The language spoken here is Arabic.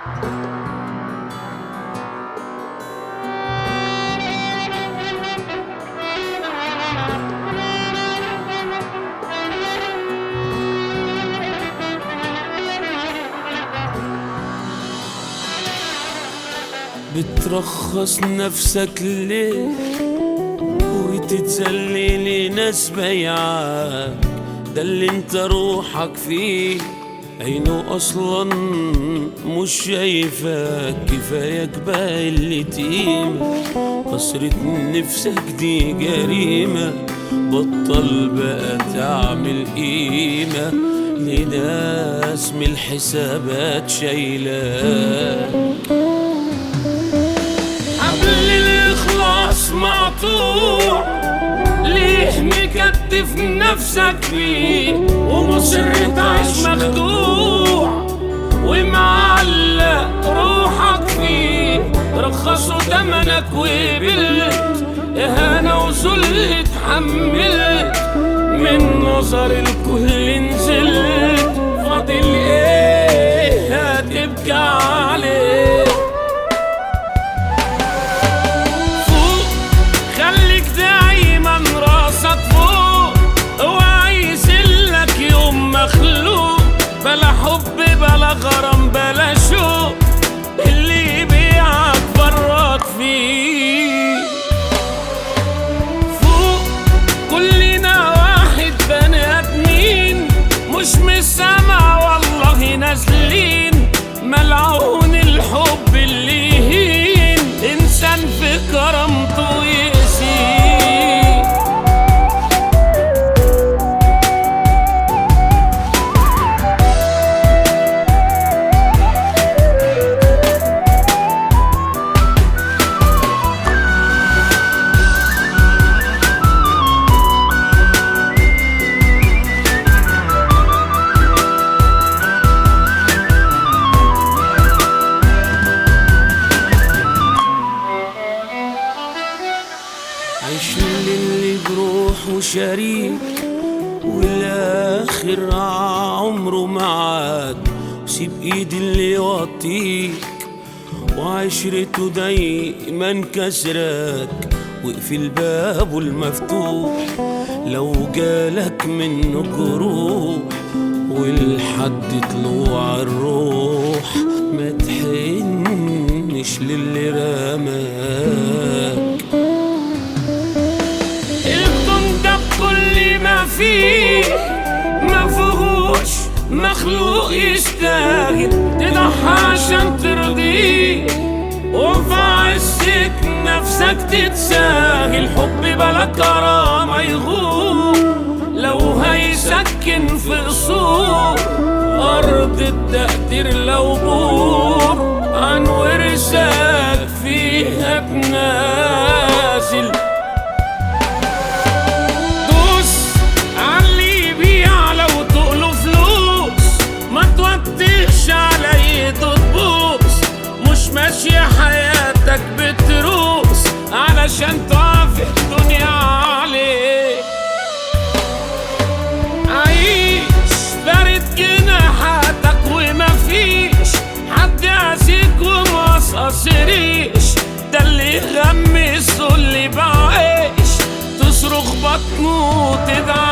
بترخص نفسك ليه وتتذلل ناس بيعاك؟ ده اللي انت روحك فيه عينه اصلا مش شايفك. كفاية بقى اللي قيمة، كسرة نفسك دي جريمة. بطل بقى تعمل قيمة لناس من الحسابات شايلاك. حبل الإخلاص مقطوع، ليه مكتف نفسك فيه ومصر تعيش مخدوع ومعلق روحك فيه؟ رخصوا تمنك وقبلت إهانة وذل اتحملت، من نظر الكل نزلت. فاضل ايه هتبكي عليه؟ فوق خليك دايما راسك فوق، اوعى يذلك يوم مخلوق. بلا حب بلا غرام بلا شوق، اللي يبيعك فرط فيه. فوق كلنا واحد بني ادمين، مش من السما والله نازلين. ملعون الحب اللي يهين انسان في كرامته يأذيه. عيش للي بروحه شريك والاخر عمره معاك، سيب ايد اللي يوطيك وعشرته دايما كسراك. واقفل بابه المفتوح لو جالك منه جروح، ولحد طلوع الروح ما تحنش للي رماك. كل ما فيه ما فيهوش مخلوق يستاهل تضحى عشان ترضيه، وفي عزك نفسك تتساهل. حب بلا كرامة يغور لو هيسكن في قصور، أرض التقدير لو بور عن ورثك فيها بنازل. ماشية حياتك بتروس علشان تعرف الدنيا عليك. عيش بارد جناحاتك ومفيش حد يعزيك ومقصقص ريش. ده اللي يغمس واللي بعيش تصرخ بطنه وتدعي